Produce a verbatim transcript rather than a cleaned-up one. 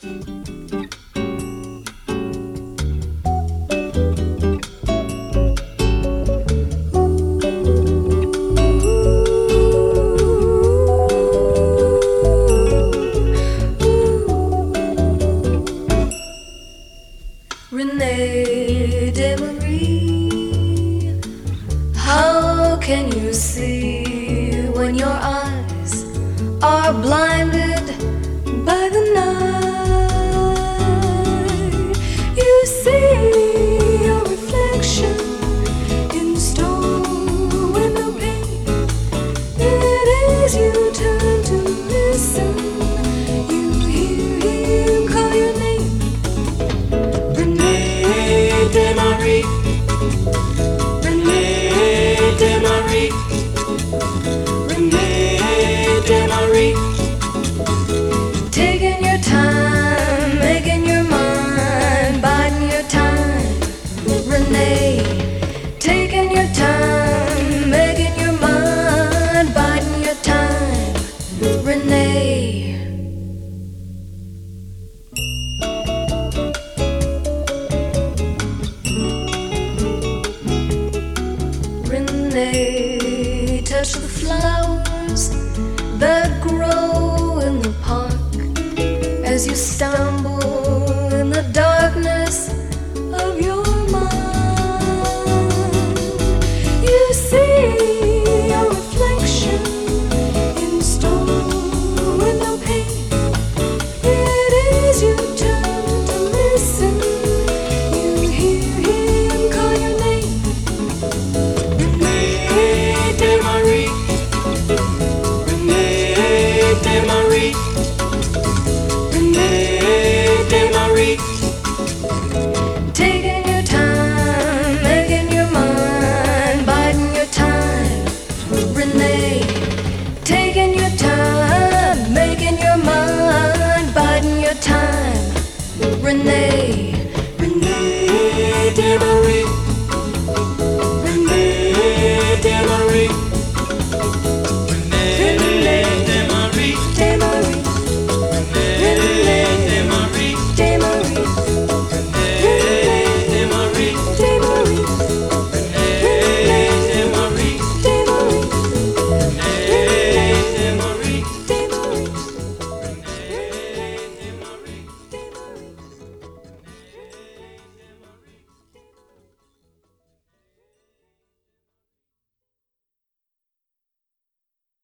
Renee DeMarie, how can you see when your eyes are blinded by the night? You see your reflection in the store window pane. It is you turn to listen. You hear him call your name. Renee DeMarie, Renee DeMarie, Renee DeMarie. Taking your time, making your mind, biding your time. Renee, taking your time, making your mind, biding your time. Renee. Renee, touch the flowers that grow in the park as you stumble in the darkness of your mind. You see your reflection in the store window pane. It is you turn to listen. You hear him call your name. Renee DeMarie, Renee DeMarie, Renee DeMarie.